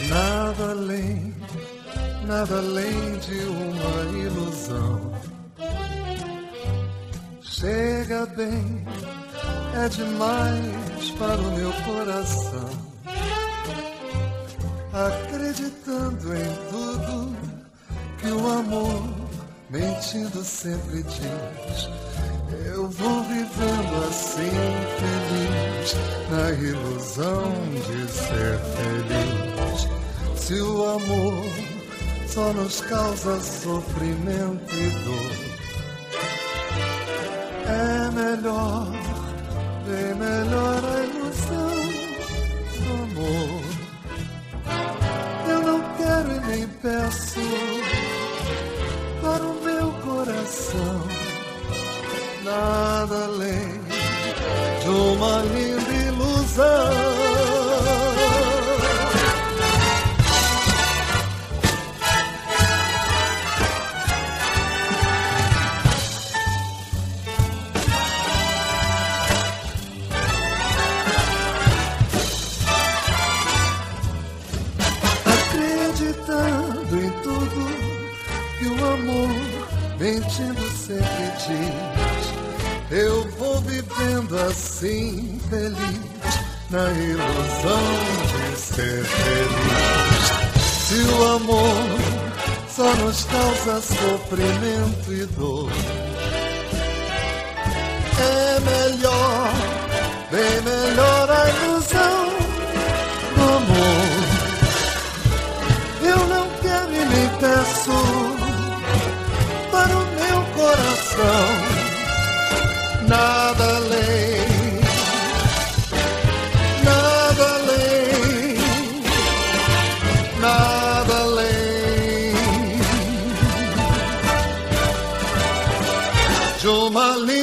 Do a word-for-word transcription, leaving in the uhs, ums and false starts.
Nada além, nada além de uma ilusão. Chega bem, é demais para o meu coração. Acreditando em tudo que o amor, mentindo sempre diz. Eu vou vivendo assim feliz, na ilusão de ser feliz. Se o amor só nos causa sofrimento e dor, é melhor, bem melhor a ilusão do amor. Eu não quero e nem peço para o meu coração nada além de uma linda ilusão. Acreditando em tudo que o amor, mentindo sempre diz. Eu vou vivendo assim feliz, na ilusão de ser feliz. Se o amor só nos causa sofrimento e dor, é melhor, bem melhor a ilusão do amor. Eu não quero e nem peço para o meu coração nada além, nada além, nada além de uma linda